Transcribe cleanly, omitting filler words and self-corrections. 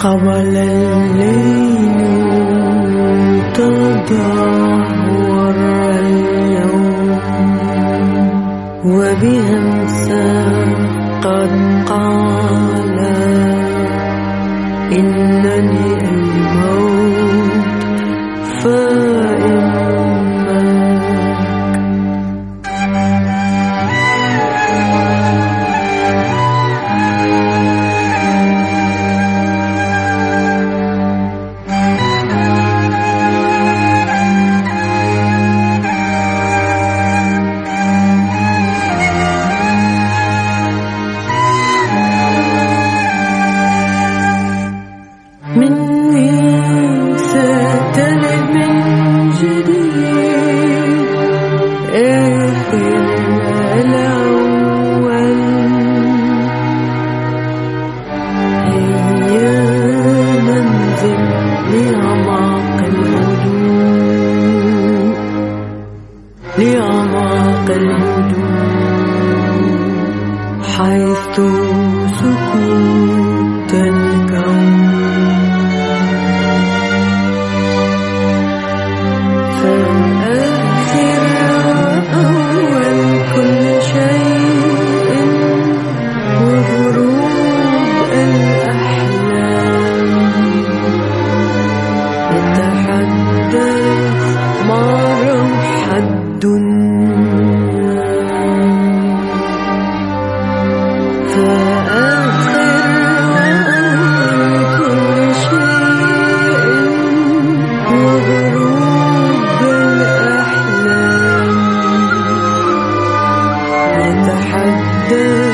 قبل الليل تدهور اليوم وبهمسة قد قال إنني الموت فإنك مني ستلد من جديد إحيا الأول هي منزل لأعماق الهدوء لأعماق الهدوء حيث سكوت الكون فآخر وأول كل شيء وغروب الأحلام يتحدث مع روح الدنيا فآخر وأول كل شيء وغروب الأحلام يتحدث